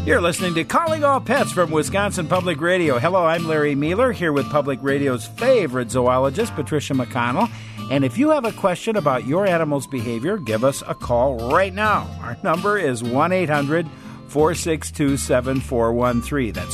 You're listening to Calling All Pets from Wisconsin Public Radio. Hello, I'm Larry Mueller, here with Public Radio's favorite zoologist, Patricia McConnell. And if you have a question about your animal's behavior, give us a call right now. Our number is 1-800-462-7413. That's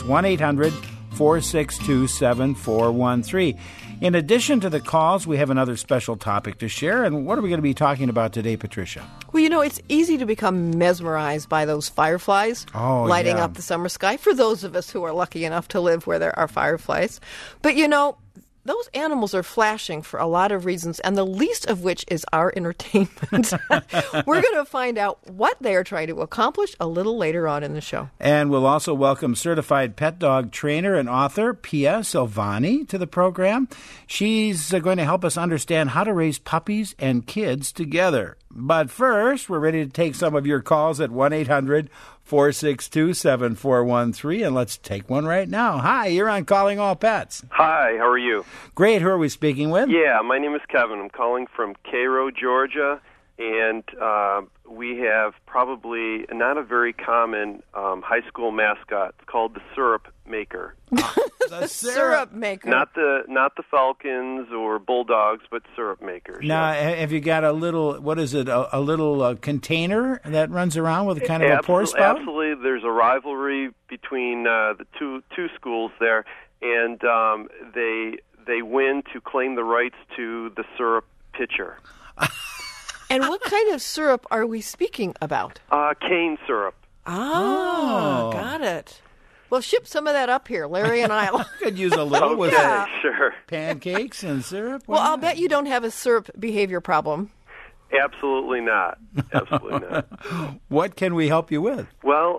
1-800-462-7413. In addition to the calls, we have another special topic to share. And what are we going to be talking about today, Patricia? Well, you know, it's easy to become mesmerized by those fireflies lighting up the summer sky, for those of us who are lucky enough to live where there are fireflies. But, you know, those animals are flashing for a lot of reasons, and the least of which is our entertainment. We're going to find out what they are trying to accomplish a little later on in the show. And we'll also welcome certified pet dog trainer and author Pia Silvani to the program. She's going to help us understand how to raise puppies and kids together. But first, we're ready to take some of your calls at 1-800-462-7413, and let's take one right now. Hi, you're on Calling All Pets. Hi, how are you? Great. Who are we speaking with? Yeah, my name is Kevin. I'm calling from Cairo, Georgia, and we have probably not a very common high school mascot. It's called the Syrup Maker. The Syrup Maker. Not the Falcons or Bulldogs, but Syrup Makers. Now, have you got a little, what is it, a little container that runs around with kind of a pour spout? Absolutely. There's a rivalry between the two schools there, and they win to claim the rights to the syrup pitcher. And what kind of syrup are we speaking about? Cane syrup. Oh, got it. Well, ship some of that up here. Larry and I could use a little with sure. Pancakes and syrup. Well, I'll bet you don't have a syrup behavior problem. Absolutely not. Absolutely not. What can we help you with? Well,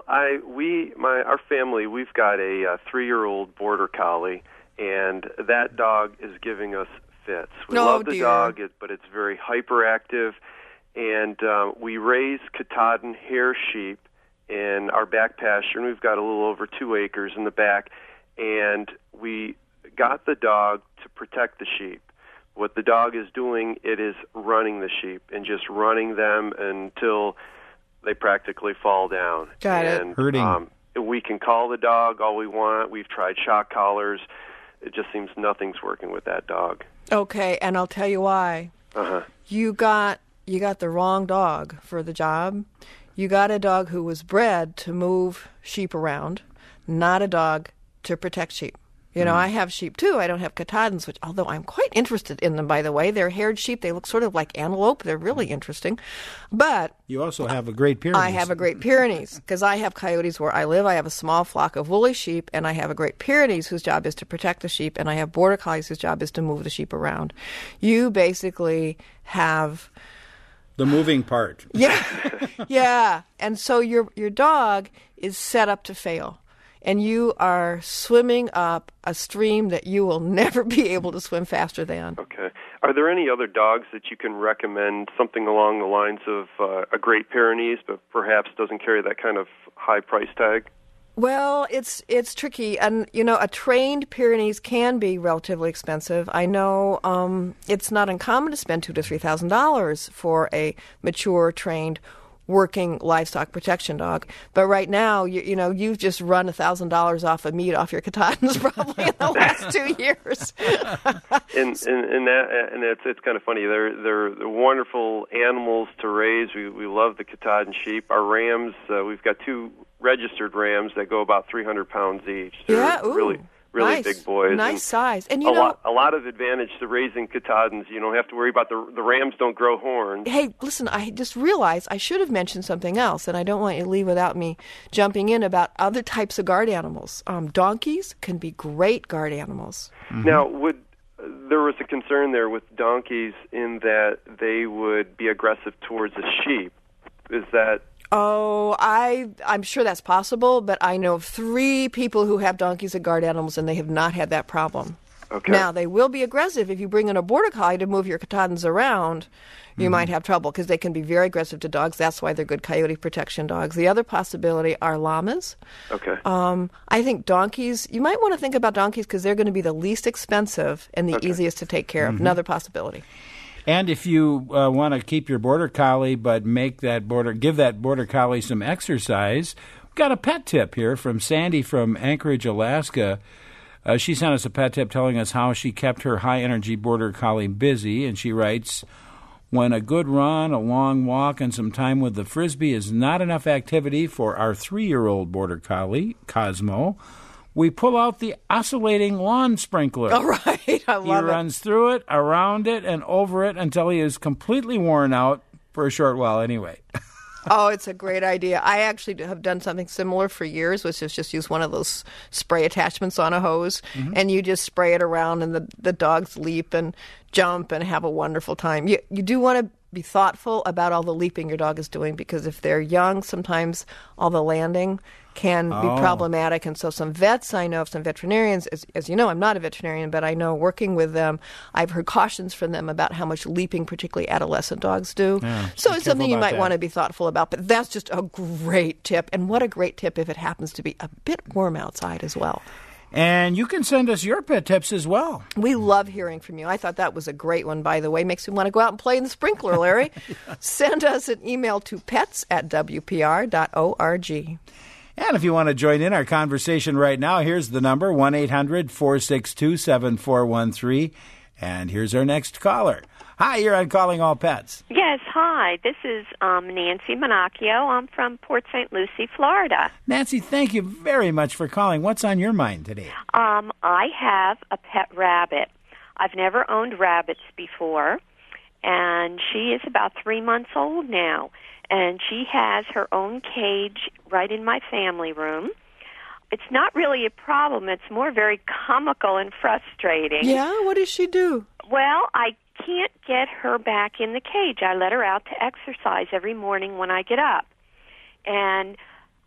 our family, we've got a 3-year-old border collie, and that dog is giving us fits. We love the dog, but it's very hyperactive, and we raise Katahdin hair sheep in our back pasture, and we've got a little over 2 acres in the back, and we got the dog to protect the sheep. What the dog is doing, it is running the sheep and just running them until they practically fall down. Got it. Hurting. We can call the dog all we want. We've tried shock collars. It just seems nothing's working with that dog. Okay, and I'll tell you why. You got the wrong dog for the job. You got a dog who was bred to move sheep around, not a dog to protect sheep. You know, I have sheep too. I don't have Katahdins, which, although I'm quite interested in them, by the way. They're haired sheep. They look sort of like antelope. They're really interesting. But you also have a Great Pyrenees. I have a Great Pyrenees because I have coyotes where I live. I have a small flock of woolly sheep, and I have a Great Pyrenees whose job is to protect the sheep, and I have border collies whose job is to move the sheep around. You basically have the moving part. Yeah. Yeah. And so your dog is set up to fail. And you are swimming up a stream that you will never be able to swim faster than. Okay. Are there any other dogs that you can recommend, something along the lines of a Great Pyrenees, but perhaps doesn't carry that kind of high price tag? Well, it's tricky. And, you know, a trained Pyrenees can be relatively expensive. I know it's not uncommon to spend $2,000 to $3,000 for a mature, trained working livestock protection dog. But right now, you know, you've just run $1,000 off of meat off your Katahdins probably in the last 2 years. and it's kind of funny. They're wonderful animals to raise. We love the Katahdin sheep. Our rams, we've got 2 registered rams that go about 300 pounds each. They're really nice. Big boys. Nice size. And a lot of advantage to raising Katahdins. You don't have to worry about the rams don't grow horns. Hey, listen, I just realized I should have mentioned something else, and I don't want you to leave without me jumping in about other types of guard animals. Donkeys can be great guard animals. Mm-hmm. Now, there was a concern there with donkeys in that they would be aggressive towards a sheep. Is that... Oh, I'm sure that's possible, but I know of 3 people who have donkeys as guard animals, and they have not had that problem. Okay. Now, they will be aggressive. If you bring in a border collie to move your Katahdins around, you might have trouble because they can be very aggressive to dogs. That's why they're good coyote protection dogs. The other possibility are llamas. Okay. I think donkeys, you might want to think about donkeys because they're going to be the least expensive and the easiest to take care of. Another possibility. And if you want to keep your border collie but give that border collie some exercise, Got a pet tip here from Sandy from Anchorage, Alaska. She sent us a pet tip telling us how she kept her high-energy Border Collie busy, and she writes, when a good run, a long walk, and some time with the Frisbee is not enough activity for our 3-year-old Border Collie, Cosmo, we pull out the oscillating lawn sprinkler. All right, I love it. He runs through it, around it, and over it until he is completely worn out for a short while anyway. Oh, it's a great idea. I actually have done something similar for years, which is just use one of those spray attachments on a hose, and you just spray it around, and the dogs leap and jump and have a wonderful time. You do want to be thoughtful about all the leaping your dog is doing, because if they're young, sometimes all the landing can be problematic. And so some vets I know, some veterinarians, as you know, I'm not a veterinarian, but I know working with them, I've heard cautions from them about how much leaping, particularly adolescent dogs, do. Yeah, so it's something you might want to be thoughtful about. But that's just a great tip. And what a great tip if it happens to be a bit warm outside as well. And you can send us your pet tips as well. We love hearing from you. I thought that was a great one, by the way. Makes me want to go out and play in the sprinkler, Larry. Send us an email to pets@wpr.org. And if you want to join in our conversation right now, here's the number, 1-800-462-7413. And here's our next caller. Hi, you're on Calling All Pets. Yes, hi. This is Nancy Monacchio. I'm from Port St. Lucie, Florida. Nancy, thank you very much for calling. What's on your mind today? I have a pet rabbit. I've never owned rabbits before, and she is about 3 months old now. And she has her own cage right in my family room. It's not really a problem. It's more very comical and frustrating. Yeah? What does she do? Well, I can't get her back in the cage. I let her out to exercise every morning when I get up. And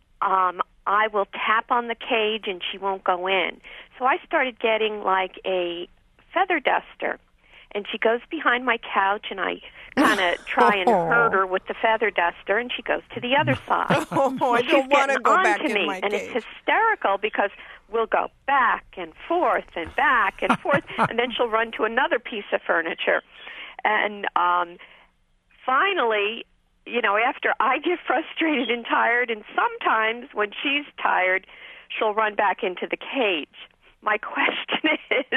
I will tap on the cage and she won't go in. So I started getting like a feather duster. And she goes behind my couch, and I kind of try and hurt her with the feather duster, and she goes to the other side. I don't want to go back in my and cage. it's hysterical because we'll go back and forth, and then she'll run to another piece of furniture. And finally, after I get frustrated and tired, and sometimes when she's tired, she'll run back into the cage. My question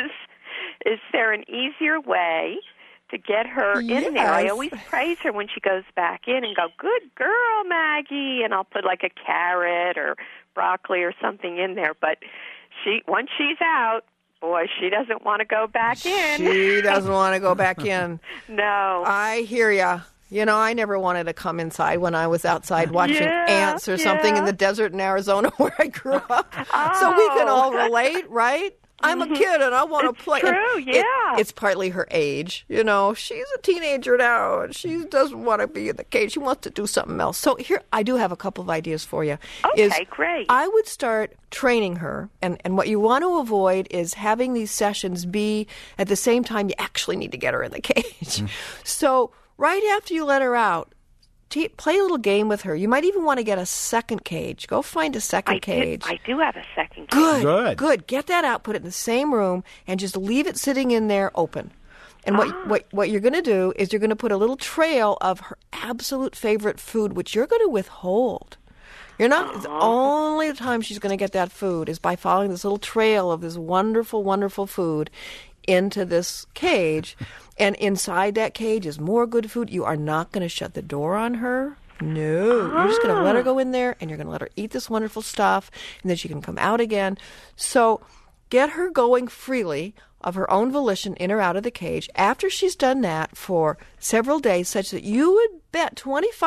is there an easier way to get her in there? I always praise her when she goes back in and go, good girl, Maggie, and I'll put like a carrot or broccoli or something in there. But once she's out, boy, she doesn't want to go back in. She doesn't want to go back in. No. I hear ya. I never wanted to come inside when I was outside watching ants or something in the desert in Arizona where I grew up. So we can all relate, right? I'm a kid and I want to play. True, It's partly her age. She's a teenager now and she doesn't want to be in the cage. She wants to do something else. So here, I do have a couple of ideas for you. Okay, great. I would start training her. And what you want to avoid is having these sessions be at the same time you actually need to get her in the cage. So right after you let her out, play a little game with her. You might even want to get a second cage. Go find a second cage. I do have a second cage. Good. Get that out, put it in the same room, and just leave it sitting in there open. And what you're going to do is you're going to put a little trail of her absolute favorite food, which you're going to withhold. You're not. It's only the time she's going to get that food is by following this little trail of this wonderful, wonderful food into this cage. And inside that cage is more good food. You are not going to shut the door on her. No. You're just going to let her go in there, and you're going to let her eat this wonderful stuff, and then she can come out again. So get her going freely of her own volition in or out of the cage. After she's done that for several days, such that you would bet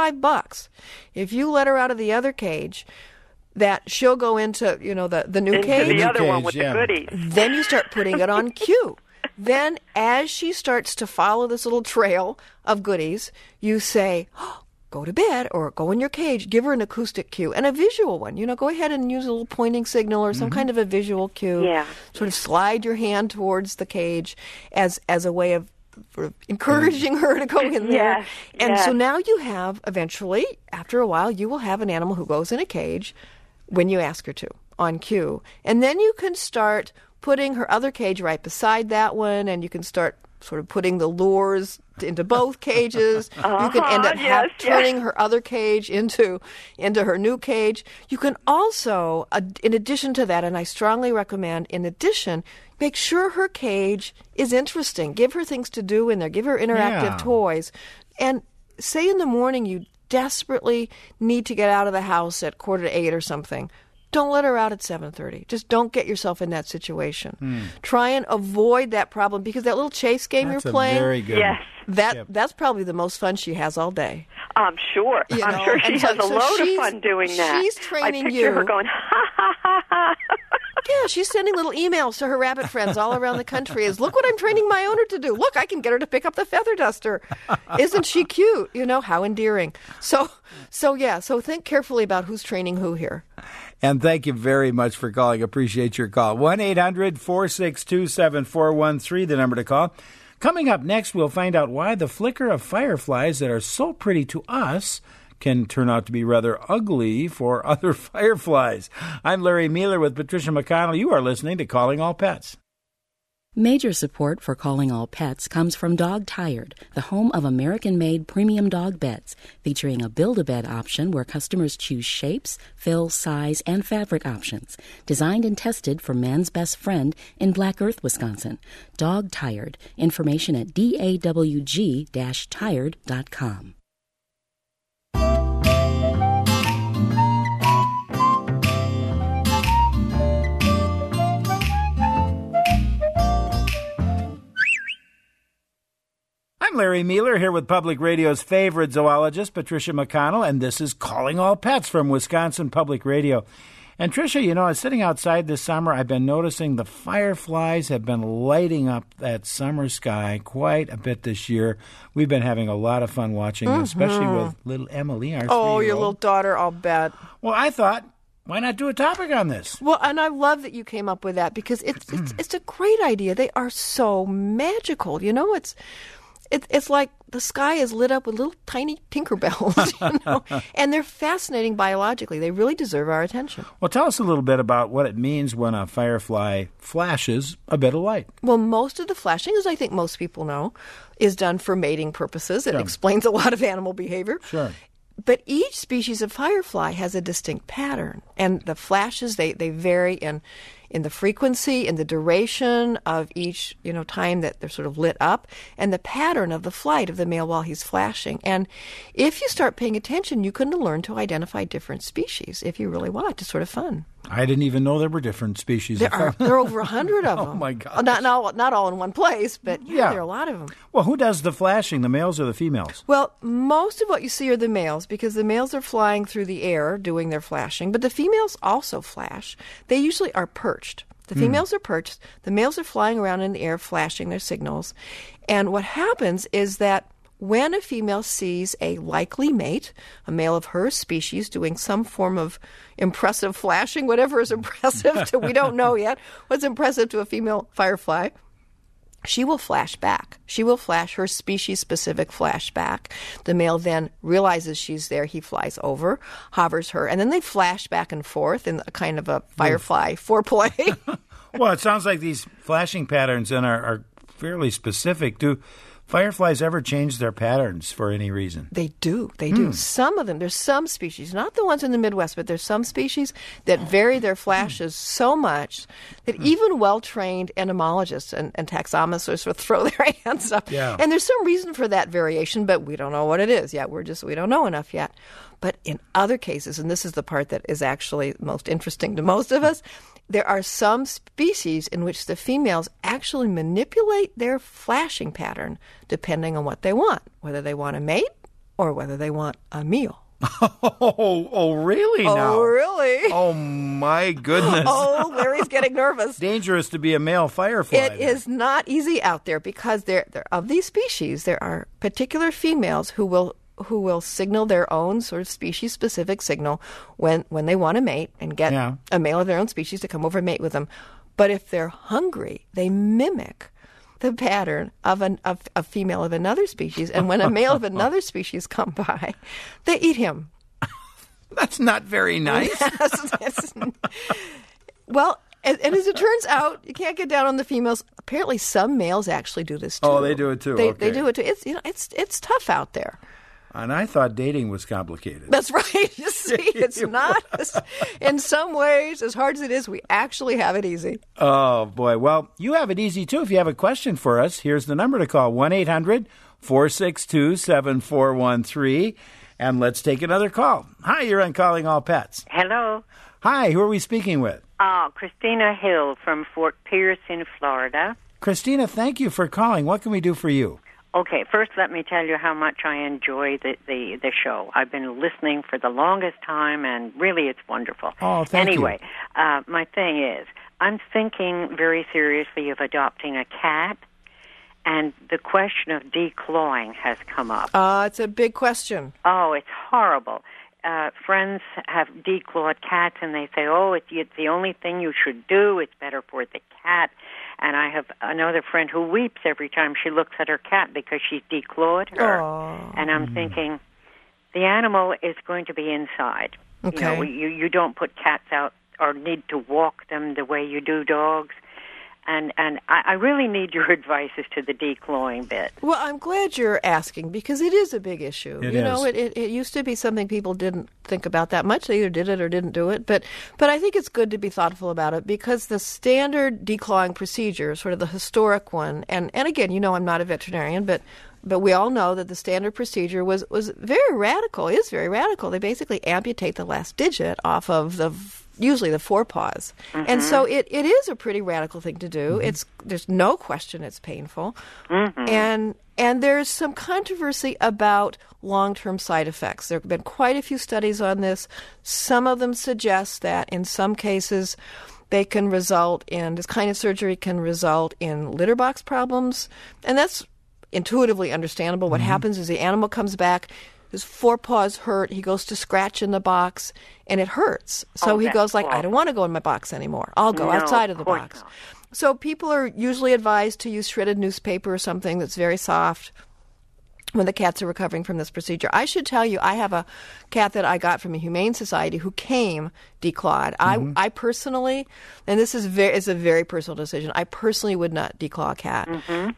$25 if you let her out of the other cage that she'll go into, the new cage. Into the other one with the goodies. Then you start putting it on cue. Then as she starts to follow this little trail of goodies, you say, go to bed or go in your cage. Give her an acoustic cue and a visual one. Go ahead and use a little pointing signal or some kind of a visual cue. Yeah. Sort of slide your hand towards the cage as a way of encouraging her to go in there. Yes. So now you have, eventually, after a while, you will have an animal who goes in a cage when you ask her to, on cue. And then you can start putting her other cage right beside that one, and you can start sort of putting the lures into both cages. You can end up turning her other cage into her new cage. You can also, in addition to that, and I strongly recommend, in addition, make sure her cage is interesting. Give her things to do in there. Give her interactive toys. And say in the morning you desperately need to get out of the house at 7:45 or something. Don't let her out at 7:30. Just don't get yourself in that situation. Try and avoid that problem, because that little chase game you're playing, very good. Yes. That's probably the most fun she has all day. I'm sure. I'm sure she has a load of fun doing that. She's training I picture her going, ha, ha, ha, ha. Yeah, she's sending little emails to her rabbit friends all around the country. Look what I'm training my owner to do. Look, I can get her to pick up the feather duster. Isn't she cute? How endearing. So think carefully about who's training who here. And thank you very much for calling. Appreciate your call. 1-800-462-7413, the number to call. Coming up next, we'll find out why the flicker of fireflies that are so pretty to us can turn out to be rather ugly for other fireflies. I'm Larry Mueller with Patricia McConnell. You are listening to Calling All Pets. Major support for Calling All Pets comes from Dog Tired, the home of American-made premium dog beds, featuring a Build-A-Bed option where customers choose shapes, fill, size, and fabric options. Designed and tested for man's best friend in Black Earth, Wisconsin. Dog Tired. Information at dawg-tired.com. I'm Larry Mueller here with Public Radio's favorite zoologist, Patricia McConnell, and this is Calling All Pets from Wisconsin Public Radio. And Tricia, I was sitting outside this summer. I've been noticing the fireflies have been lighting up that summer sky quite a bit this year. We've been having a lot of fun watching them, especially with little Emily, our 3-year-old. Your little daughter, I'll bet. Well, I thought, why not do a topic on this? Well, and I love that you came up with that, because it's a great idea. They are so magical. It's like the sky is lit up with little tiny Tinkerbells, and they're fascinating biologically. They really deserve our attention. Well, tell us a little bit about what it means when a firefly flashes a bit of light. Well, most of the flashing, as I think most people know, is done for mating purposes. It explains a lot of animal behavior. Sure. But each species of firefly has a distinct pattern, and the flashes, they vary in the frequency and the duration of each time that they're sort of lit up, and the pattern of the flight of the male while he's flashing. And if you start paying attention, you can learn to identify different species if you really want. It's sort of fun. I didn't even know there were different species. There are over 100 of them. Oh, my God. Not all in one place, but there are a lot of them. Well, who does the flashing, the males or the females? Well, most of what you see are the males, because the males are flying through the air doing their flashing, but the females also flash. They usually are perched. The females are perched. The males are flying around in the air flashing their signals. And what happens is that when a female sees a likely mate, a male of her species, doing some form of impressive flashing, whatever is impressive to, we don't know yet, what's impressive to a female firefly, she will flash back. She will flash her species-specific flash back. The male then realizes she's there. He flies over, hovers her, and then they flash back and forth in a kind of a firefly foreplay. Well, it sounds like these flashing patterns then are fairly specific. Do fireflies ever change their patterns for any reason? They do. They do. Some of them, there's some species, not the ones in the Midwest, but there's some species that vary their flashes so much that even well-trained entomologists and taxonomists sort of throw their hands up. Yeah. And there's some reason for that variation, but we don't know what it is yet. We don't know enough yet. But in other cases, and this is the part that is actually most interesting to most of us, there are some species in which the females actually manipulate their flashing pattern depending on what they want, whether they want a mate or whether they want a meal. Oh, really now? Oh, really? Oh, my goodness. Oh, Larry's getting nervous. Dangerous to be a male firefly. It is not easy out there, because of these species, there are particular females who will signal their own sort of species-specific signal when they want to mate and get a male of their own species to come over and mate with them. But if they're hungry, they mimic the pattern of a female of another species. And when a male of another species come by, they eat him. That's not very nice. Well, And as it turns out, you can't get down on the females. Apparently, some males actually do this too. Oh, they do it too. They do it too. It's tough out there. And I thought dating was complicated. That's right. You see, it's not, in some ways, as hard as it is, we actually have it easy. Oh, boy. Well, you have it easy, too. If you have a question for us, here's the number to call, 1-800-462-7413. And let's take another call. Hi, you're on Calling All Pets. Hello. Hi, who are we speaking with? Christina Hill from Fort Pierce in Florida. Christina, thank you for calling. What can we do for you? Okay, first let me tell you how much I enjoy the show. I've been listening for the longest time, and really it's wonderful. Oh, thank you. Anyway, my thing is, I'm thinking very seriously of adopting a cat, and the question of declawing has come up. It's a big question. Oh, it's horrible. Friends have declawed cats, and they say, oh, it's the only thing you should do. It's better for the cat. And I have another friend who weeps every time she looks at her cat because she's declawed her. Aww. And I'm thinking, the animal is going to be inside. Okay. You don't put cats out or need to walk them the way you do dogs. And I really need your advice as to the declawing bit. Well, I'm glad you're asking because it is a big issue. It is. It used to be something people didn't think about that much. They either did it or didn't do it. But I think it's good to be thoughtful about it because the standard declawing procedure, sort of the historic one, and again, I'm not a veterinarian, but we all know that the standard procedure was very radical, is very radical. They basically amputate the last digit off of usually the forepaws. Mm-hmm. And so it is a pretty radical thing to do. Mm-hmm. There's no question it's painful. Mm-hmm. And there's some controversy about long-term side effects. There have been quite a few studies on this. Some of them suggest that in some cases they can result in, this kind of surgery can result in litter box problems. And that's intuitively understandable. What happens is the animal comes back, his forepaws hurt, he goes to scratch in the box, and it hurts. So he goes like, I don't want to go in my box anymore. I'll go outside of the box. Not. So people are usually advised to use shredded newspaper or something that's very soft when the cats are recovering from this procedure. I should tell you, I have a cat that I got from a Humane Society who came declawed. Mm-hmm. I personally, and this is a very personal decision, I personally would not declaw a cat. Mm-hmm.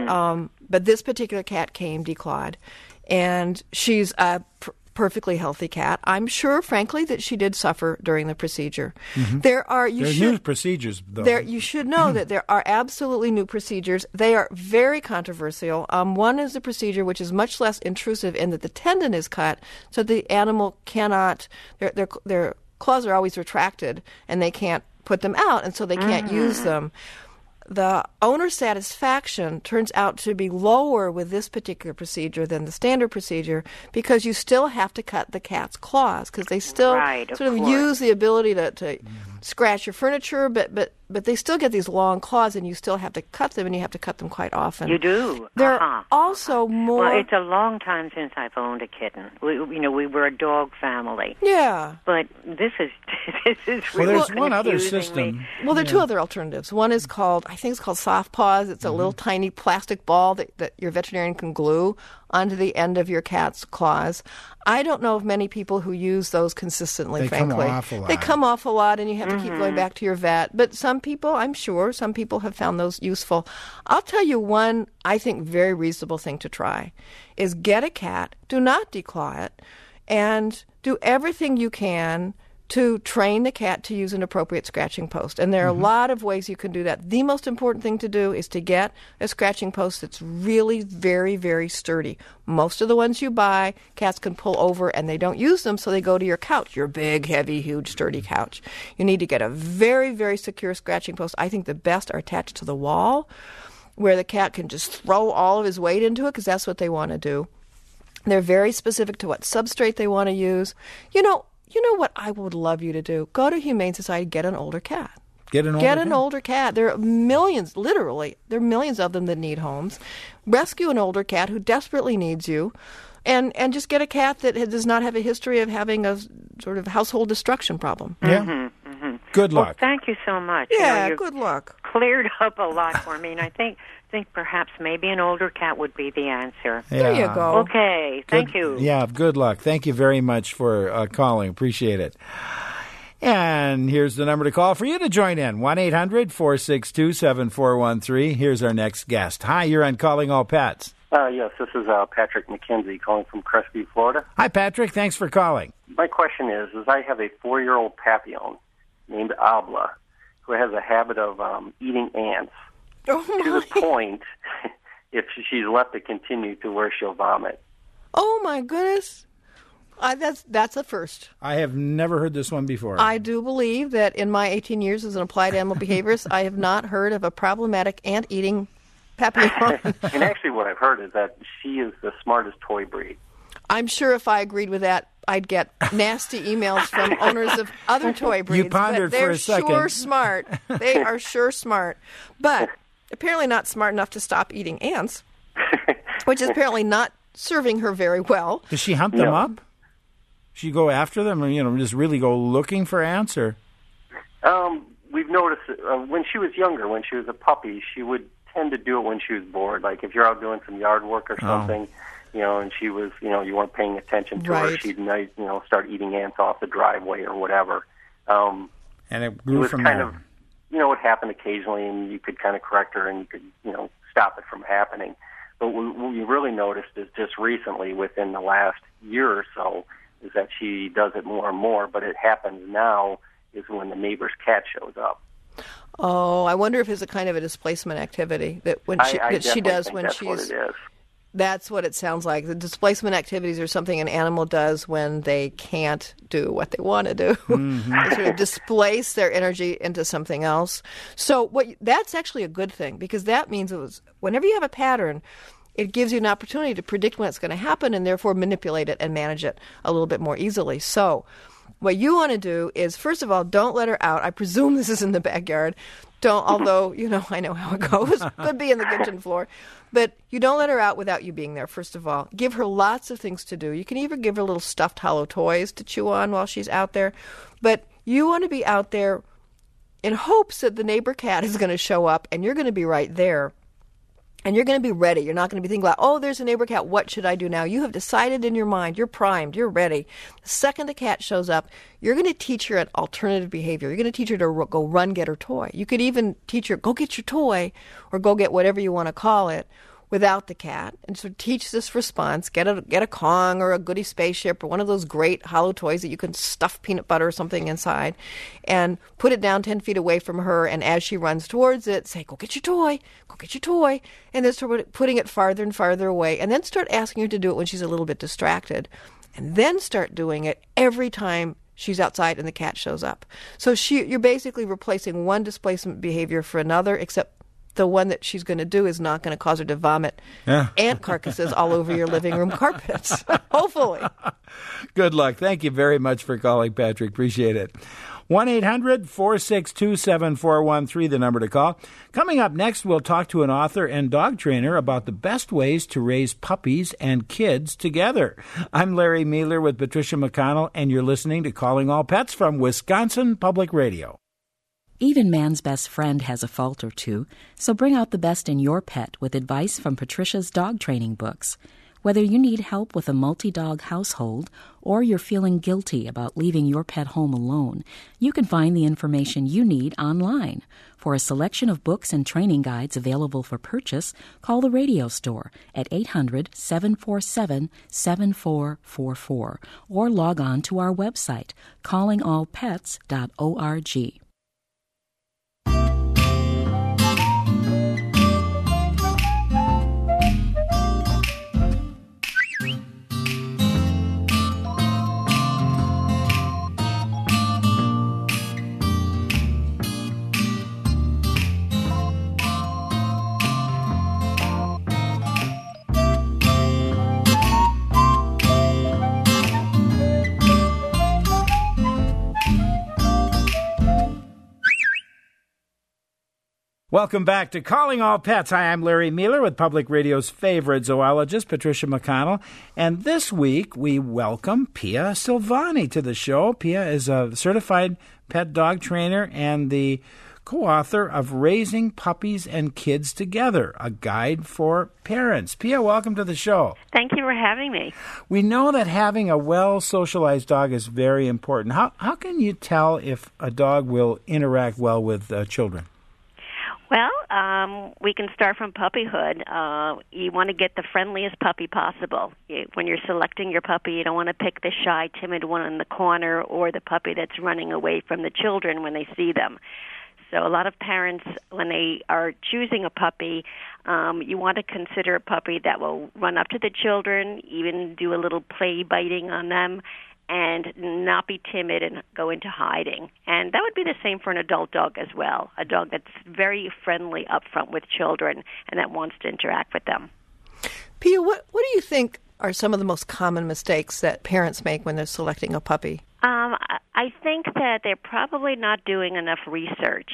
But this particular cat came declawed. And she's a perfectly healthy cat. I'm sure, frankly, that she did suffer during the procedure. Mm-hmm. There's new procedures, though. You should know that there are absolutely new procedures. They are very controversial. One is a procedure which is much less intrusive in that the tendon is cut, so the animal cannot. Their claws are always retracted, and they can't put them out, and so they can't use them. The owner satisfaction turns out to be lower with this particular procedure than the standard procedure because you still have to cut the cat's claws because they still use the ability to scratch your furniture, but they still get these long claws and you still have to cut them, and you have to cut them quite often. You do. There are also more... Well, it's a long time since I've owned a kitten. We were a dog family. Yeah. But this is really well, there's one other system. Me. Well, there are two other alternatives. One is called, I think it's called Soft Paws. It's a little tiny plastic ball that your veterinarian can glue onto the end of your cat's claws. I don't know of many people who use those consistently, frankly. They come off a lot. They come off a lot, and you have to keep going back to your vet. But some people, I'm sure, some people have found those useful. I'll tell you one, I think, very reasonable thing to try is get a cat, do not declaw it, and do everything you can to train the cat to use an appropriate scratching post. And there are a lot of ways you can do that. The most important thing to do is to get a scratching post that's really very, very sturdy. Most of the ones you buy, cats can pull over and they don't use them, so they go to your couch, your big, heavy, huge, sturdy couch. You need to get a very, very secure scratching post. I think the best are attached to the wall where the cat can just throw all of his weight into it because that's what they want to do. They're very specific to what substrate they want to use. You know what I would love you to do? Go to Humane Society, get an older cat. Get an older cat. There are millions, literally, there are millions of them that need homes. Rescue an older cat who desperately needs you, and just get a cat that does not have a history of having a sort of household destruction problem. Yeah. Good luck. Well, thank you so much. Yeah, good luck. Cleared up a lot for me, and I think perhaps maybe an older cat would be the answer. Yeah. There you go. Okay, thank you. Yeah, good luck. Thank you very much for calling. Appreciate it. And here's the number to call for you to join in, 1-800-462-7413. Here's our next guest. Hi, you're on Calling All Pets. Yes, this is Patrick McKenzie calling from Crestview, Florida. Hi, Patrick. Thanks for calling. My question is I have a 4-year-old Papillon named Abla who has a habit of eating ants to the point, if she's left to continue, to where she'll vomit. Oh, my goodness. That's a first. I have never heard this one before. I do believe that in my 18 years as an applied animal behaviorist, I have not heard of a problematic ant-eating Papillon. And actually what I've heard is that she is the smartest toy breed. I'm sure if I agreed with that, I'd get nasty emails from owners of other toy breeds. You pondered for a second. They're sure smart. They are sure smart. But apparently not smart enough to stop eating ants, which is apparently not serving her very well. Does she hunt them up? She go after them, or just really go looking for ants, or? We've noticed when she was younger, when she was a puppy, she would tend to do it when she was bored. Like if you're out doing some yard work or something, and she was, you weren't paying attention to her, she'd, start eating ants off the driveway or whatever. And it grew from there. It was kind of, it happened occasionally, and you could kind of correct her, and you could, stop it from happening. But what we really noticed is just recently, within the last year or so, is that she does it more and more, but it happens now is when the neighbor's cat shows up. Oh, I wonder if it's a kind of a displacement activity that she does when she's. What it is. That's what it sounds like. The displacement activities are something an animal does when they can't do what they want to do. Mm-hmm. They sort of displace their energy into something else. So that's actually a good thing, because that means whenever you have a pattern, it gives you an opportunity to predict when it's going to happen and therefore manipulate it and manage it a little bit more easily. So what you want to do is, first of all, don't let her out. I presume this is in the backyard. Although, I know how it goes. Could be in the kitchen floor. But you don't let her out without you being there, first of all. Give her lots of things to do. You can even give her little stuffed hollow toys to chew on while she's out there. But you want to be out there in hopes that the neighbor cat is going to show up, and you're going to be right there. And you're going to be ready. You're not going to be thinking about, there's a neighbor cat. What should I do now? You have decided in your mind. You're primed. You're ready. The second the cat shows up, you're going to teach her an alternative behavior. You're going to teach her to go run, get her toy. You could even teach her, go get your toy, or go get whatever you want to call it, without the cat, and so teach this response. Get a Kong or a Goody Spaceship or one of those great hollow toys that you can stuff peanut butter or something inside, and put it down 10 feet away from her, and as she runs towards it, say, go get your toy, and then start putting it farther and farther away, and then start asking her to do it when she's a little bit distracted, and then start doing it every time she's outside and the cat shows up. So you're basically replacing one displacement behavior for another, except the one that she's going to do is not going to cause her to vomit ant carcasses all over your living room carpets. Hopefully. Good luck. Thank you very much for calling, Patrick. Appreciate it. 1-800-462-7413, the number to call. Coming up next, we'll talk to an author and dog trainer about the best ways to raise puppies and kids together. I'm Larry Mueller with Patricia McConnell, and you're listening to Calling All Pets from Wisconsin Public Radio. Even man's best friend has a fault or two, so bring out the best in your pet with advice from Patricia's dog training books. Whether you need help with a multi-dog household or you're feeling guilty about leaving your pet home alone, you can find the information you need online. For a selection of books and training guides available for purchase, call the radio store at 800-747-7444 or log on to our website, callingallpets.org. Welcome back to Calling All Pets. Hi, I'm Larry Mueller with Public Radio's favorite zoologist, Patricia McConnell. And this week, we welcome Pia Silvani to the show. Pia is a certified pet dog trainer and the co-author of Raising Puppies and Kids Together, a guide for parents. Pia, welcome to the show. Thank you for having me. We know that having a well-socialized dog is very important. How can you tell if a dog will interact well with children? Well, we can start from puppyhood. You want to get the friendliest puppy possible. When you're selecting your puppy, you don't want to pick the shy, timid one in the corner or the puppy that's running away from the children when they see them. So a lot of parents, when they are choosing a puppy, you want to consider a puppy that will run up to the children, even do a little play biting on them, and not be timid and go into hiding. And that would be the same for an adult dog as well, a dog that's very friendly up front with children and that wants to interact with them. Pia, what do you think are some of the most common mistakes that parents make when they're selecting a puppy? I think that they're probably not doing enough research.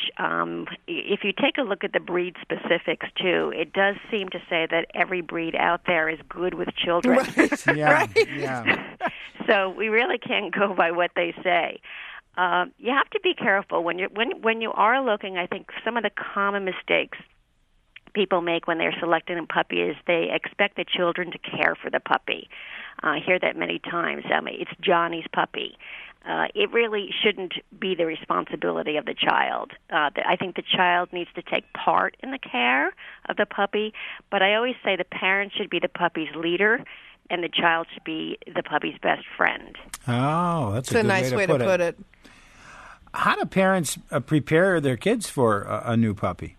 If you take a look at the breed specifics, too, it does seem to say that every breed out there is good with children. Right. Yeah. So we really can't go by what they say. You have to be careful when you are looking. I think some of the common mistakes people make when they're selecting a puppy is they expect the children to care for the puppy. I hear that many times. It's Johnny's puppy. It really shouldn't be the responsibility of the child. I think the child needs to take part in the care of the puppy, but I always say the parent should be the puppy's leader and the child should be the puppy's best friend. Oh, that's a good nice way to put it. How do parents prepare their kids for a new puppy?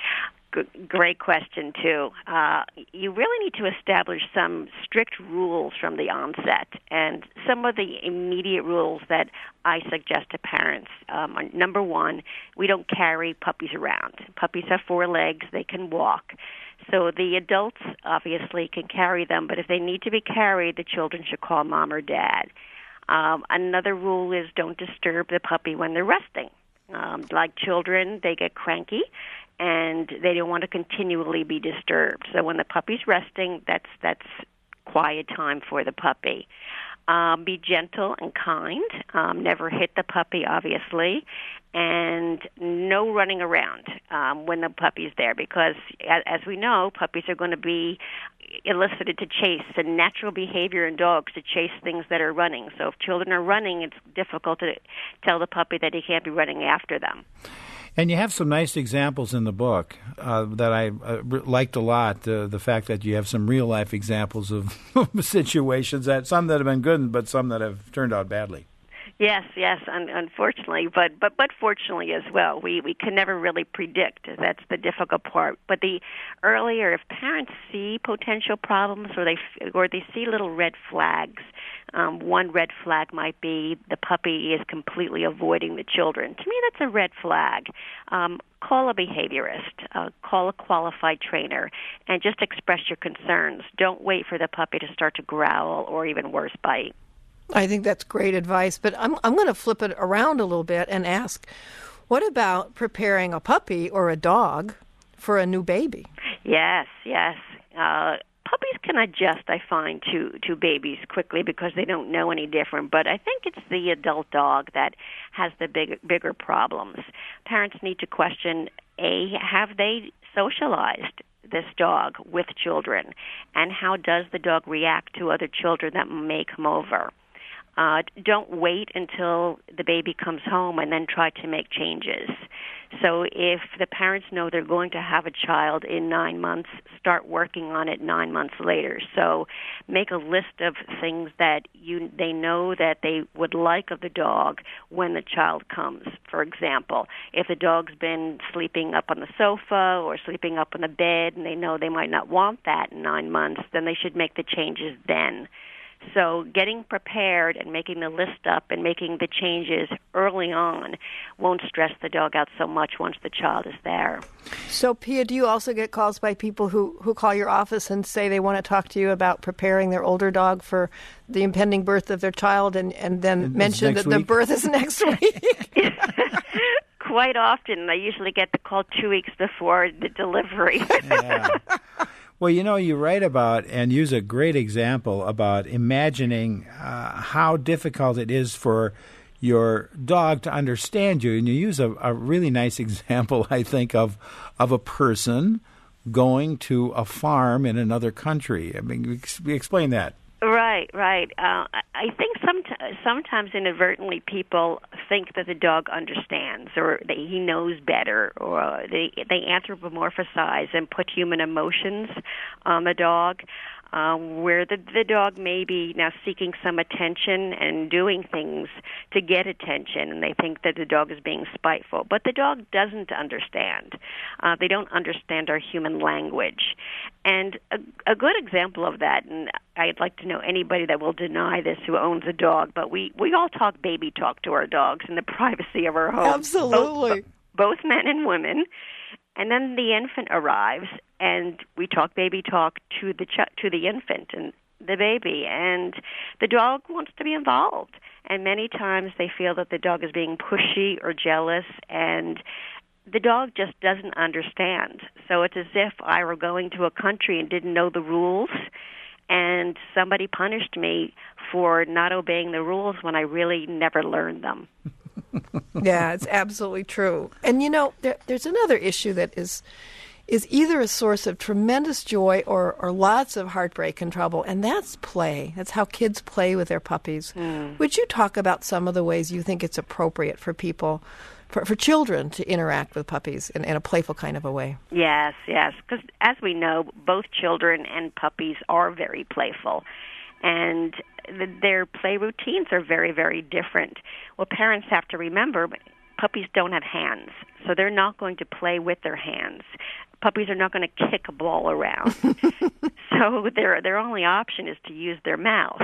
Great question, too. You really need to establish some strict rules from the onset. And some of the immediate rules that I suggest to parents are, number one, we don't carry puppies around. Puppies have 4 legs. They can walk. So the adults obviously can carry them, but if they need to be carried, the children should call mom or dad. Another rule is don't disturb the puppy when they're resting. Like children, they get cranky, and they don't want to continually be disturbed. So when the puppy's resting, that's quiet time for the puppy. Be gentle and kind. Never hit the puppy, obviously. And no running around when the puppy's there, because, as we know, puppies are going to be elicited to chase, and natural behavior in dogs to chase things that are running. So if children are running, it's difficult to tell the puppy that he can't be running after them. And you have some nice examples in the book that I liked a lot. The fact that you have some real-life examples of situations, some that have been good, but some that have turned out badly. Yes, unfortunately, but fortunately as well. We can never really predict. That's the difficult part. But the earlier, if parents see potential problems or they see little red flags, one red flag might be the puppy is completely avoiding the children. To me, that's a red flag. Call a behaviorist, call a qualified trainer, and just express your concerns. Don't wait for the puppy to start to growl or even worse, bite. I think that's great advice, but I'm going to flip it around a little bit and ask, what about preparing a puppy or a dog for a new baby? Yes. Puppies can adjust, I find, to babies quickly because they don't know any different. But I think it's the adult dog that has the bigger problems. Parents need to question, A, have they socialized this dog with children? And how does the dog react to other children that may come over? Don't wait until the baby comes home and then try to make changes. So if the parents know they're going to have a child in 9 months, start working on it 9 months later. So make a list of things that they know that they would like of the dog when the child comes. For example, if the dog's been sleeping up on the sofa or sleeping up on the bed and they know they might not want that in 9 months, then they should make the changes then. So getting prepared and making the list up and making the changes early on won't stress the dog out so much once the child is there. So, Pia, do you also get calls by people who call your office and say they want to talk to you about preparing their older dog for the impending birth of their child and then mention that the birth is next week? Quite often. I usually get the call 2 weeks before the delivery. Yeah. Well, you write about and use a great example about imagining how difficult it is for your dog to understand you. And you use a really nice example, I think, of a person going to a farm in another country. I mean, explain that. Right. I think sometimes inadvertently people think that the dog understands or that he knows better, or they anthropomorphize and put human emotions on the dog, where the dog may be now seeking some attention and doing things to get attention, and they think that the dog is being spiteful. But the dog doesn't understand. They don't understand our human language. And a good example of that, and I'd like to know anybody that will deny this who owns a dog, but we all talk baby talk to our dogs in the privacy of our home. Absolutely. Both men and women. And then the infant arrives, and we talk baby talk to the infant and the baby, and the dog wants to be involved. And many times they feel that the dog is being pushy or jealous, and the dog just doesn't understand. So it's as if I were going to a country and didn't know the rules, and somebody punished me for not obeying the rules when I really never learned them. Yeah, it's absolutely true. And, there's another issue that is either a source of tremendous joy or lots of heartbreak and trouble, and that's play. That's how kids play with their puppies. Would you talk about some of the ways you think it's appropriate for people, for children to interact with puppies in a playful kind of a way? Yes, because as we know, both children and puppies are very playful. And their play routines are very, very different. Well, parents have to remember, puppies don't have hands, so they're not going to play with their hands. Puppies are not going to kick a ball around. So their only option is to use their mouth.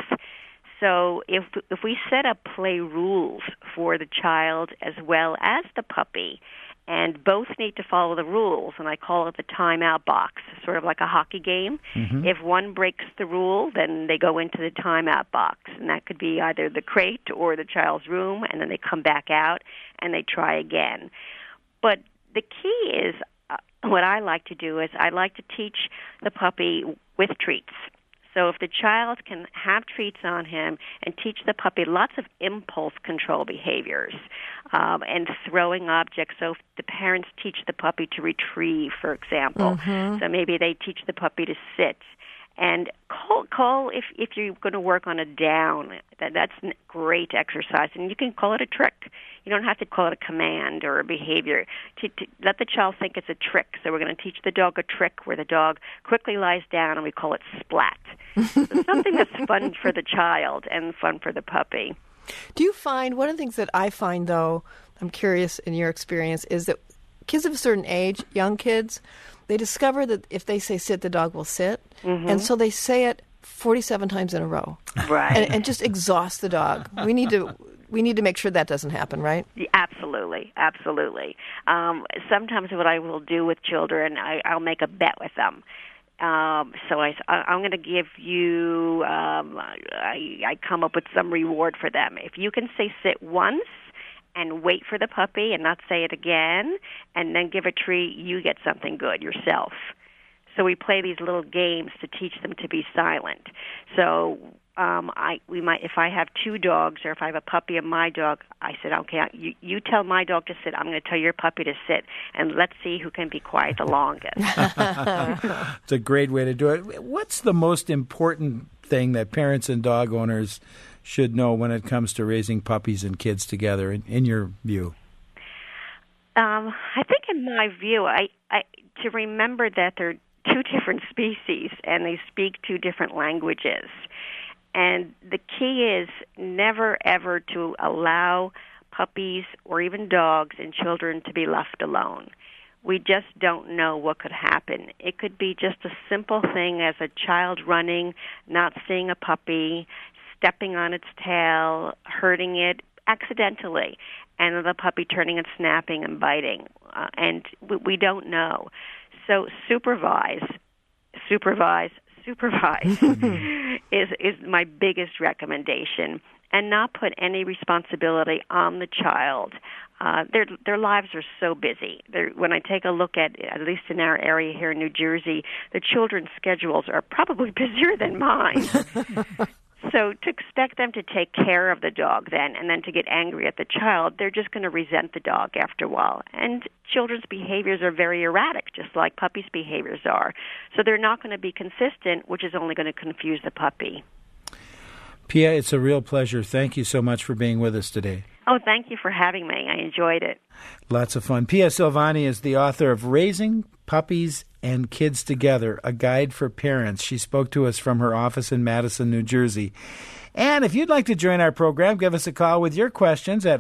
So if we set up play rules for the child as well as the puppy, and both need to follow the rules, and I call it the timeout box, sort of like a hockey game. Mm-hmm. If one breaks the rule, then they go into the timeout box, and that could be either the crate or the child's room, and then they come back out and they try again. But the key is, what I like to do is I like to teach the puppy with treats. So if the child can have treats on him and teach the puppy lots of impulse control behaviors and throwing objects. So if the parents teach the puppy to retrieve, for example. Mm-hmm. So maybe they teach the puppy to sit. And call if you're going to work on a down. That's great exercise, and you can call it a trick. You don't have to call it a command or a behavior. To let the child think it's a trick. So we're going to teach the dog a trick where the dog quickly lies down, and we call it splat. So something that's fun for the child and fun for the puppy. Do you find, one of the things that I find, though, I'm curious in your experience, is that kids of a certain age, young kids, they discover that if they say sit, the dog will sit. Mm-hmm. And so they say it 47 times in a row. Right. And just exhaust the dog. We need to make sure that doesn't happen, right? Yeah, absolutely. Sometimes what I will do with children, I'll make a bet with them. So I'm going to give you, I come up with some reward for them. If you can say sit once, and wait for the puppy and not say it again, and then give a treat, you get something good yourself. So we play these little games to teach them to be silent. So we might, if I have two dogs or if I have a puppy and my dog, I said, okay, you tell my dog to sit, I'm going to tell your puppy to sit, and let's see who can be quiet the longest. It's a great way to do it. What's the most important thing that parents and dog owners should know when it comes to raising puppies and kids together, in your view? I think in my view, I to remember that they're two different species and they speak two different languages. And the key is never, ever to allow puppies or even dogs and children to be left alone. We just don't know what could happen. It could be just a simple thing as a child running, not seeing a puppy, stepping on its tail, hurting it accidentally, and the puppy turning and snapping and biting. And we don't know. So supervise is my biggest recommendation, and not put any responsibility on the child. Their lives are so busy. When I take a look at least in our area here in New Jersey, the children's schedules are probably busier than mine. So to expect them to take care of the dog then and then to get angry at the child, they're just going to resent the dog after a while. And children's behaviors are very erratic, just like puppies' behaviors are. So they're not going to be consistent, which is only going to confuse the puppy. Pia, it's a real pleasure. Thank you so much for being with us today. Oh, thank you for having me. I enjoyed it. Lots of fun. Pia Silvani is the author of Raising Puppies and Kids Together, a guide for parents. She spoke to us from her office in Madison, New Jersey. And if you'd like to join our program, give us a call with your questions at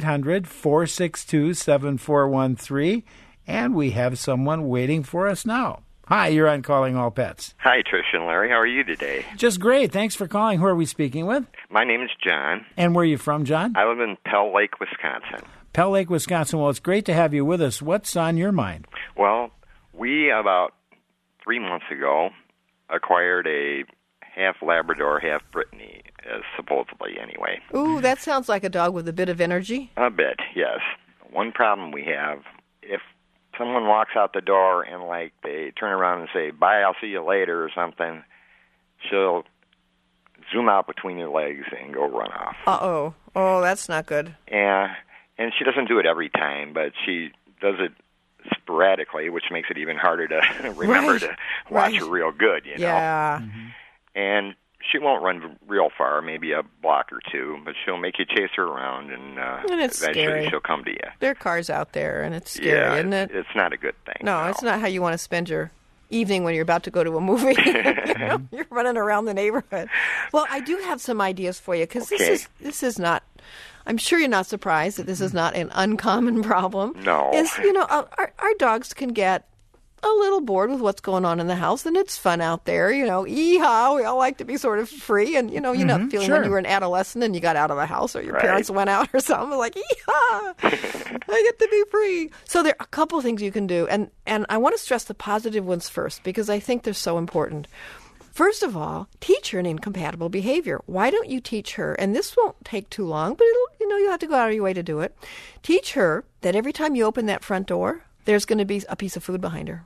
1-800-462-7413. And we have someone waiting for us now. Hi, you're on Calling All Pets. Hi, Trish and Larry. How are you today? Just great. Thanks for calling. Who are we speaking with? My name is John. And where are you from, John? I live in Pell Lake, Wisconsin. Pell Lake, Wisconsin. Well, it's great to have you with us. What's on your mind? Well, we, about 3 months ago, acquired a half Labrador, half Brittany, supposedly anyway. Ooh, that sounds like a dog with a bit of energy. A bit, yes. One problem we have, if someone walks out the door and, like, they turn around and say, bye, I'll see you later or something, she'll zoom out between your legs and go run off. Uh-oh. Oh, that's not good. And she doesn't do it every time, but she does it sporadically, which makes it even harder to remember to watch her real good, you know. Yeah. Mm-hmm. And she won't run real far, maybe a block or two, but she'll make you chase her around, and it's eventually scary. she'll come to you. There are cars out there, and it's scary, isn't it? It's not a good thing. No, it's not how you want to spend your evening when you're about to go to a movie. You're running around the neighborhood. Well, I do have some ideas for you, because this is not, I'm sure you're not surprised that this is not an uncommon problem. No. Our dogs can get a little bored with what's going on in the house, and it's fun out there, Yeehaw, we all like to be sort of free, and you're not feeling when you were an adolescent and you got out of the house, or your parents went out or something, like, yeehaw, I get to be free. So there are a couple of things you can do, and I want to stress the positive ones first, because I think they're so important. First of all, teach her an incompatible behavior. Why don't you teach her, and this won't take too long, but you'll have to go out of your way to do it. Teach her that every time you open that front door, there's going to be a piece of food behind her.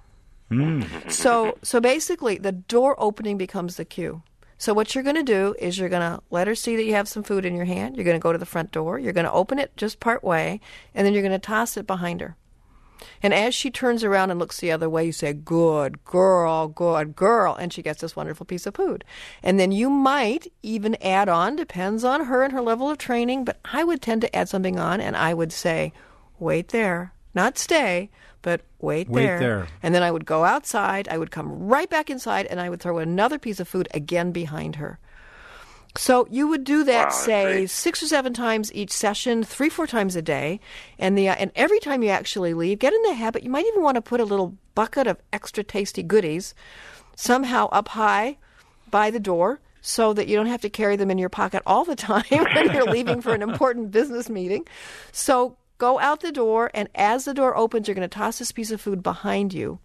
So basically, the door opening becomes the cue. So what you're going to do is you're going to let her see that you have some food in your hand. You're going to go to the front door. You're going to open it just part way, and then you're going to toss it behind her. And as she turns around and looks the other way, you say, good girl, and she gets this wonderful piece of food. And then you might even add on, depends on her and her level of training, but I would tend to add something on, and I would say, wait there. Not stay, but wait there. And then I would go outside, I would come right back inside, and I would throw another piece of food again behind her. So you would do that, say, 6 or 7 times each session, 3-4 times a day. And every time you actually leave, get in the habit. You might even want to put a little bucket of extra tasty goodies somehow up high by the door, so that you don't have to carry them in your pocket all the time when you're leaving for an important business meeting. So go out the door, and as the door opens, you're going to toss this piece of food behind you.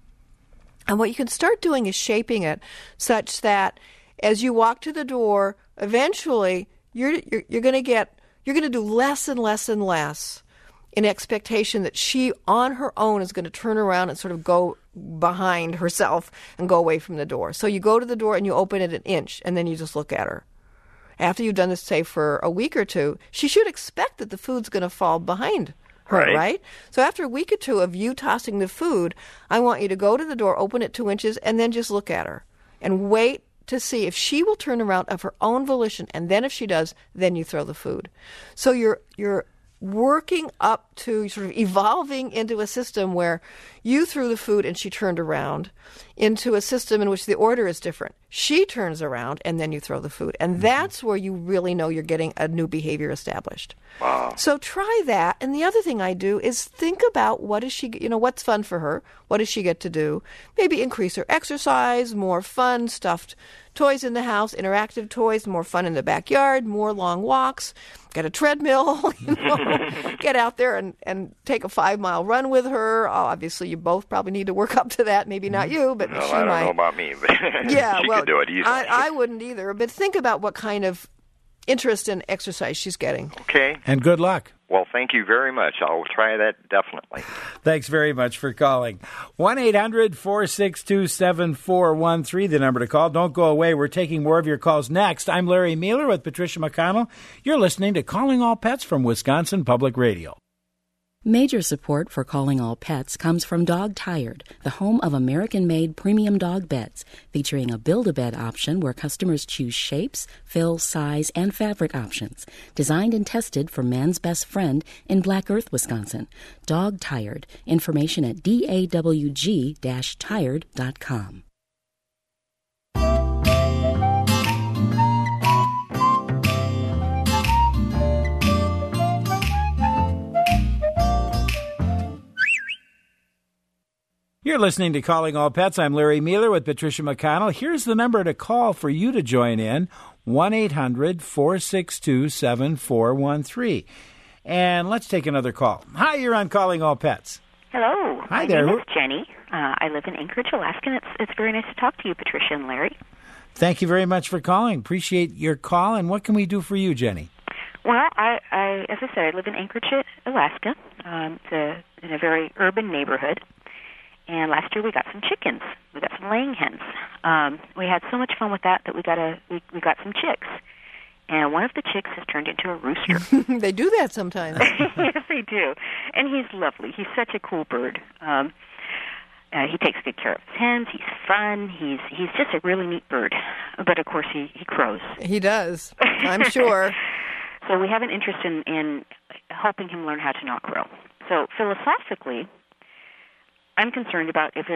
And what you can start doing is shaping it such that as you walk to the door, eventually you're going to do less and less and less in expectation that she on her own is going to turn around and sort of go behind herself and go away from the door. So you go to the door and you open it an inch, and then you just look at her. After you've done this, say, for a week or two, she should expect that the food's going to fall behind her, right? So after a week or two of you tossing the food, I want you to go to the door, open it 2 inches, and then just look at her and wait to see if she will turn around of her own volition. And then if she does, then you throw the food. So you're working up to sort of evolving into a system where you threw the food and she turned around, into a system in which the order is different. She turns around and then you throw the food. And that's where you really know you're getting a new behavior established. Wow. So try that. And the other thing I do is think about what's fun for her? What does she get to do? Maybe increase her exercise, more fun, stuffed toys in the house, interactive toys, more fun in the backyard, more long walks, get a treadmill, get out there and take a 5-mile run with her. Obviously, you both probably need to work up to that. Maybe not you, but she might. I don't know about me, but she could do it easily. I wouldn't either, but think about what kind of interest in exercise she's getting. Okay. And good luck. Well, thank you very much. I'll try that definitely. Thanks very much for calling. 1-800-462-7413, the number to call. Don't go away. We're taking more of your calls next. I'm Larry Mueller with Patricia McConnell. You're listening to Calling All Pets from Wisconsin Public Radio. Major support for Calling All Pets comes from Dog Tired, the home of American-made premium dog beds, featuring a Build-A-Bed option where customers choose shapes, fill, size, and fabric options. Designed and tested for man's best friend in Black Earth, Wisconsin. Dog Tired. Information at dawg-tired.com. You're listening to Calling All Pets. I'm Larry Mueller with Patricia McConnell. Here's the number to call for you to join in, 1-800-462-7413. And let's take another call. Hi, you're on Calling All Pets. Hello. Hi there. My name is Jenny. I live in Anchorage, Alaska, and it's very nice to talk to you, Patricia and Larry. Thank you very much for calling. Appreciate your call. And what can we do for you, Jenny? Well, I as I said, I live in Anchorage, Alaska. It's in a very urban neighborhood. And last year we got some chickens. We got some laying hens. We had so much fun with that we got some chicks. And one of the chicks has turned into a rooster. They do that sometimes. Yes, they do. And he's lovely. He's such a cool bird. He takes good care of his hens. He's fun. He's just a really neat bird. But of course he crows. He does. I'm sure. So we have an interest in helping him learn how to not crow. So philosophically, I'm concerned about if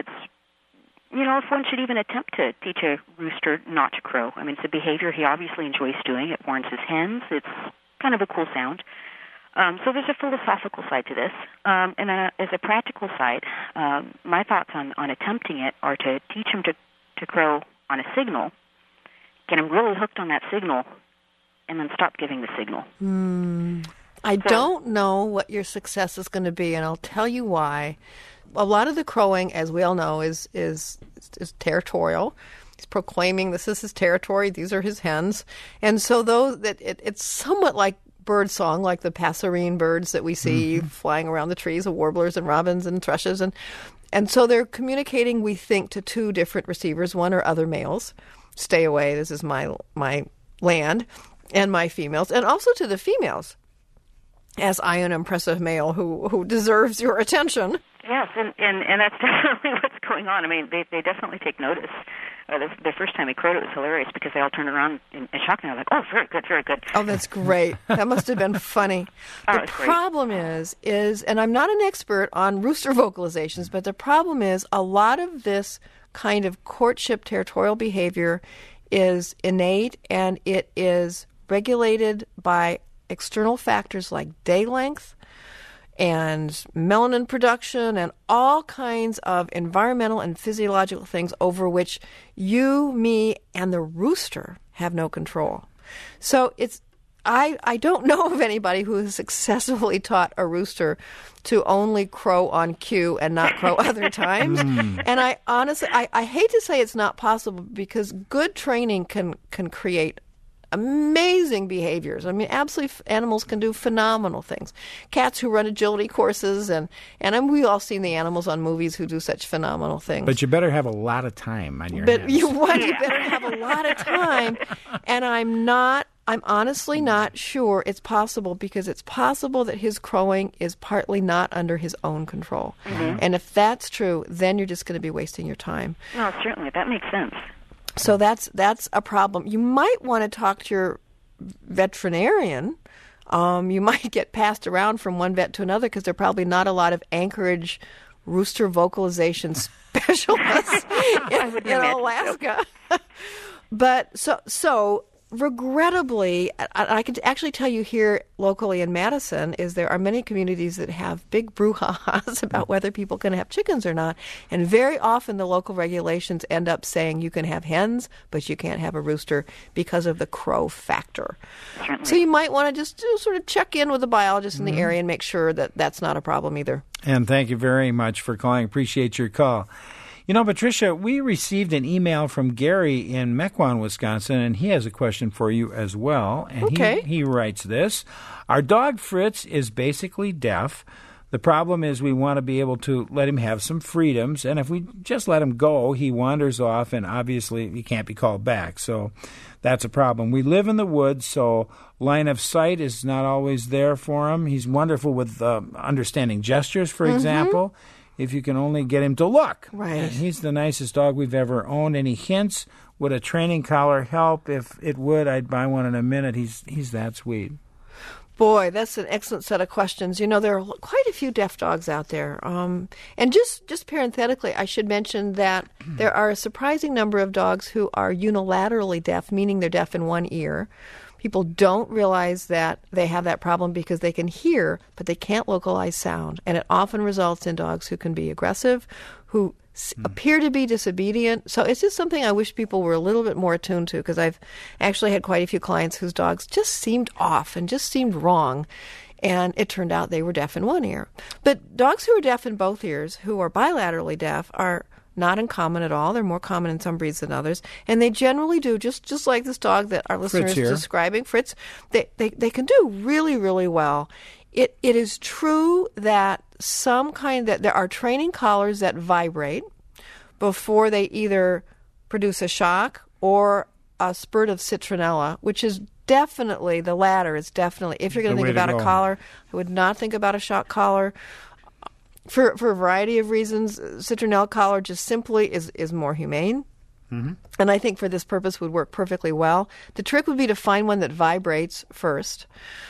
one should even attempt to teach a rooster not to crow. I mean, it's a behavior he obviously enjoys doing. It warns his hens. It's kind of a cool sound. So there's a philosophical side to this. And as a practical side, my thoughts on attempting it are to teach him to crow on a signal, get him really hooked on that signal, and then stop giving the signal. I don't know what your success is going to be, and I'll tell you why. A lot of the crowing, as we all know, is territorial. He's proclaiming this is his territory. These are his hens, and so it's somewhat like bird song, like the passerine birds that we see flying around the trees, the warblers and robins and thrushes, and so they're communicating, we think, to two different receivers, one or other males. Stay away. This is my land, and my females, and also to the females. As I am an impressive male who deserves your attention. Yes, and that's definitely what's going on. I mean, they definitely take notice. The first time he crowed, it was hilarious because they all turned around in shock and they were like, oh, very good, very good. Oh, that's great. That must have been funny. The problem is, and I'm not an expert on rooster vocalizations, but the problem is a lot of this kind of courtship territorial behavior is innate, and it is regulated by external factors like day length and melanin production and all kinds of environmental and physiological things over which you, me, and the rooster have no control. So I don't know of anybody who has successfully taught a rooster to only crow on cue and not crow other times. And I honestly, I hate to say it's not possible because good training can create amazing behaviors. I mean, absolutely, animals can do phenomenal things. Cats who run agility courses, and we've all seen the animals on movies who do such phenomenal things. But you better have a lot of time on your hands. But you better have a lot of time. And I'm honestly not sure it's possible, because it's possible that his crowing is partly not under his own control. And if that's true, then you're just going to be wasting your time. No, certainly. That makes sense. So that's a problem. You might want to talk to your veterinarian. You might get passed around from one vet to another because there are probably not a lot of Anchorage rooster vocalization specialists in Alaska. But so regrettably, I can actually tell you here locally in Madison is there are many communities that have big brouhahas about whether people can have chickens or not. And very often the local regulations end up saying you can have hens, but you can't have a rooster because of the crow factor. Certainly. So you might want to just sort of check in with a biologist in the area and make sure that that's not a problem either. And thank you very much for calling. Appreciate your call. You know, Patricia, we received an email from Gary in Mequon, Wisconsin, and he has a question for you as well. And okay. He writes this. Our dog Fritz is basically deaf. The problem is we want to be able to let him have some freedoms, and if we just let him go, he wanders off, and obviously he can't be called back. So that's a problem. We live in the woods, so line of sight is not always there for him. He's wonderful with understanding gestures, for example, if you can only get him to look. Right. And he's the nicest dog we've ever owned. Any hints? Would a training collar help? If it would, I'd buy one in a minute. He's that sweet. Boy, that's an excellent set of questions. You know, there are quite a few deaf dogs out there. And just parenthetically, I should mention that there are a surprising number of dogs who are unilaterally deaf, meaning they're deaf in one ear. People don't realize that they have that problem because they can hear, but they can't localize sound. And it often results in dogs who can be aggressive, who appear to be disobedient. So it's just something I wish people were a little bit more attuned to, because I've actually had quite a few clients whose dogs just seemed off and just seemed wrong. And it turned out they were deaf in one ear. But dogs who are deaf in both ears, who are bilaterally deaf, are not uncommon at all. They're more common in some breeds than others. And they generally do, just like this dog that our listener is describing, Fritz, they can do really, really well. It is true that that there are training collars that vibrate before they either produce a shock or a spurt of citronella, which is definitely, the latter is definitely, if you're going to think about a collar, I would not think about a shock collar. For a variety of reasons, citronella collar just simply is more humane. Mm-hmm. And I think for this purpose would work perfectly well. The trick would be to find one that vibrates first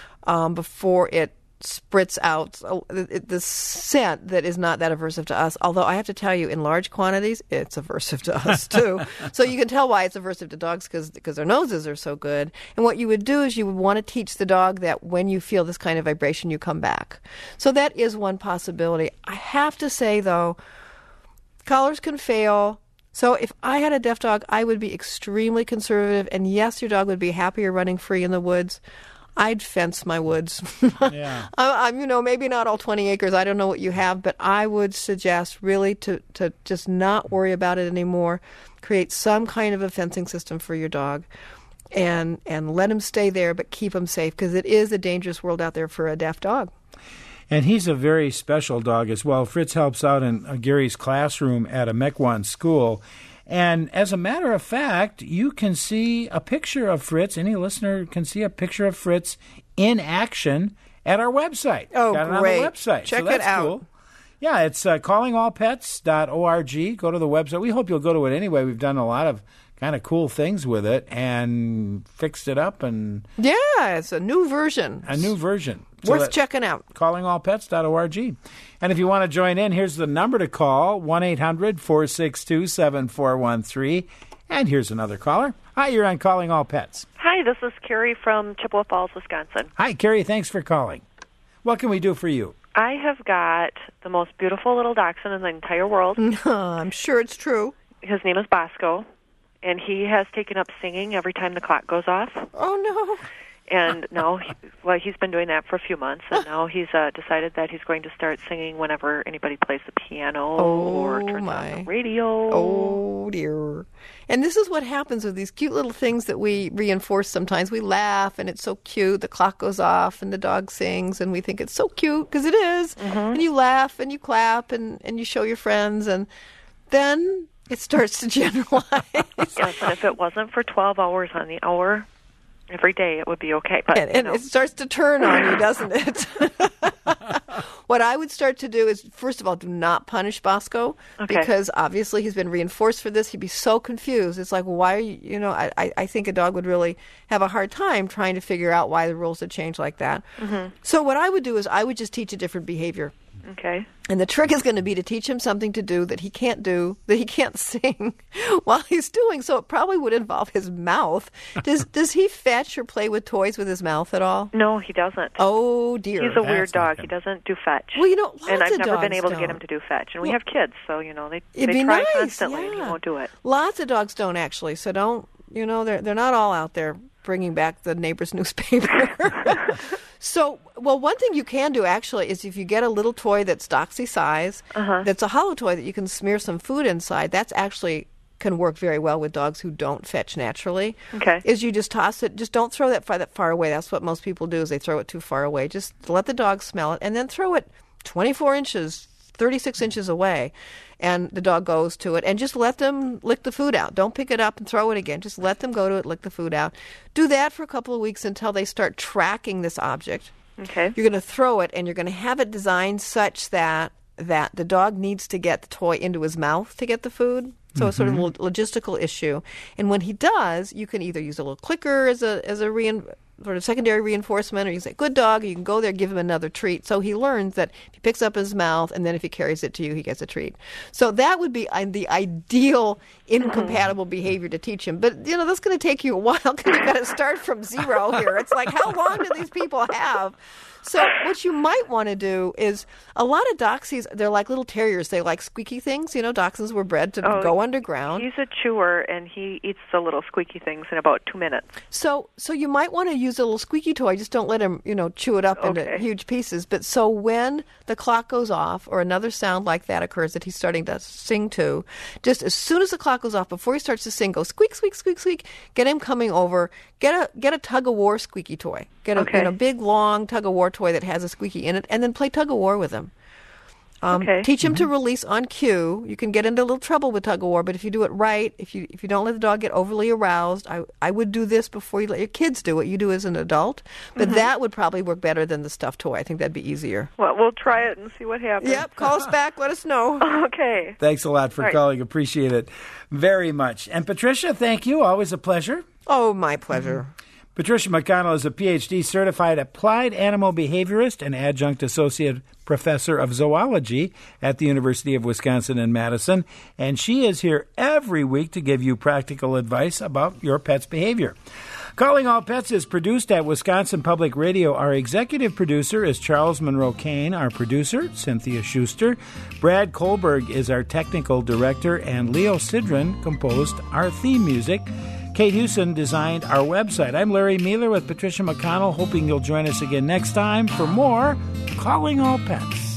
before it spritz out the scent that is not that aversive to us. Although I have to tell you, in large quantities, it's aversive to us too. So you can tell why it's aversive to dogs because their noses are so good. And what you would do is you would want to teach the dog that when you feel this kind of vibration, you come back. So that is one possibility. I have to say, though, collars can fail. So if I had a deaf dog, I would be extremely conservative. And yes, your dog would be happier running free in the woods. I'd fence my woods. Yeah. I'm, maybe not all 20 acres. I don't know what you have, but I would suggest really to just not worry about it anymore. Create some kind of a fencing system for your dog and let him stay there, but keep him safe, because it is a dangerous world out there for a deaf dog. And he's a very special dog as well. Fritz helps out in Gary's classroom at a Mequon school. And as a matter of fact, you can see a picture of Fritz. Any listener can see a picture of Fritz in action at our website. Oh, Got it great. on the website. Check so that's it out. Cool. Yeah, it's callingallpets.org. Go to the website. We hope you'll go to it anyway. We've done a lot of kind of cool things with it and fixed it up. And yeah, it's a new version. Worth checking out. Callingallpets.org. And if you want to join in, here's the number to call, 1-800-462-7413. And here's another caller. Hi, you're on Calling All Pets. Hi, this is Carrie from Chippewa Falls, Wisconsin. Hi, Carrie. Thanks for calling. What can we do for you? I have got the most beautiful little dachshund in the entire world. I'm sure it's true. His name is Bosco, and he has taken up singing every time the clock goes off. Oh, no. And now, he's been doing that for a few months, and now he's decided that he's going to start singing whenever anybody plays the piano or turns on the radio. Oh, dear. And this is what happens with these cute little things that we reinforce sometimes. We laugh, and it's so cute. The clock goes off, and the dog sings, and we think it's so cute, because it is. Mm-hmm. And you laugh, and you clap, and you show your friends, and then it starts to generalize. Yes, and if it wasn't for 12 hours on the hour every day, it would be okay. But and it starts to turn on you, doesn't it? What I would start to do is, first of all, do not punish Bosco, because obviously he's been reinforced for this. He'd be so confused. It's like, why are you, I think a dog would really have a hard time trying to figure out why the rules had changed like that. Mm-hmm. So what I would do is I would just teach a different behavior. Okay. And the trick is going to be to teach him something to do, that he can't sing while he's doing. So it probably would involve his mouth. Does he fetch or play with toys with his mouth at all? No, he doesn't. Oh, dear. He's a weird dog. He doesn't do fetch. Well, lots and I've of never been able don't. to get him to do fetch. And we have kids, so, they it'd be try nice, constantly, yeah. and he won't do it. Lots of dogs don't, actually. So don't, they're not all out there bringing back the neighbor's newspaper. So, one thing you can do actually is if you get a little toy that's Doxy size, that's a hollow toy that you can smear some food inside, that's actually can work very well with dogs who don't fetch naturally. Okay. Is you just toss it, just don't throw that far away. That's what most people do is they throw it too far away. Just let the dog smell it and then throw it 24 inches, 36 inches away. And the dog goes to it and just let them lick the food out. Don't pick it up and throw it again. Just let them go to it, lick the food out. Do that for a couple of weeks until they start tracking this object. Okay. You're going to throw it and you're going to have it designed such that the dog needs to get the toy into his mouth to get the food. So it's sort of a logistical issue. And when he does, you can either use a little clicker as a sort of secondary reinforcement, or you say, good dog, you can go there, give him another treat. So he learns that if he picks up his mouth, and then if he carries it to you, he gets a treat. So that would be the ideal incompatible behavior to teach him. But, that's going to take you a while because you've got to start from zero here. It's like, how long do these people have? So what you might want to do is a lot of Doxies, they're like little terriers. They like squeaky things. Dachshunds were bred to go underground. He's a chewer, and he eats the little squeaky things in about 2 minutes. So you might want to use a little squeaky toy. Just don't let him, chew it up into huge pieces. But so when the clock goes off or another sound like that occurs that he's starting to sing to, just as soon as the clock goes off, before he starts to sing, go squeak, squeak, squeak, squeak. Get him coming over. Get a tug-of-war squeaky toy. Get a big, long tug-of-war toy that has a squeaky in it, and then play tug-of-war with him. Teach him to release on cue. You can get into a little trouble with tug-of-war, but if you do it right, if you don't let the dog get overly aroused, I would do this before you let your kids do what you do as an adult, but that would probably work better than the stuffed toy. I think that'd be easier. Well, we'll try it and see what happens. Yep, call us back, let us know. Okay. Thanks a lot for calling. Appreciate it very much. And Patricia, thank you. Always a pleasure. Oh, my pleasure. Patricia McConnell is a Ph.D. certified applied animal behaviorist and adjunct associate professor of zoology at the University of Wisconsin in Madison, and she is here every week to give you practical advice about your pet's behavior. Calling All Pets is produced at Wisconsin Public Radio. Our executive producer is Charles Monroe Kane. Our producer, Cynthia Schuster. Brad Kohlberg is our technical director, and Leo Sidran composed our theme music. Kate Hewson designed our website. I'm Larry Mueller with Patricia McConnell, hoping you'll join us again next time for more Calling All Pets.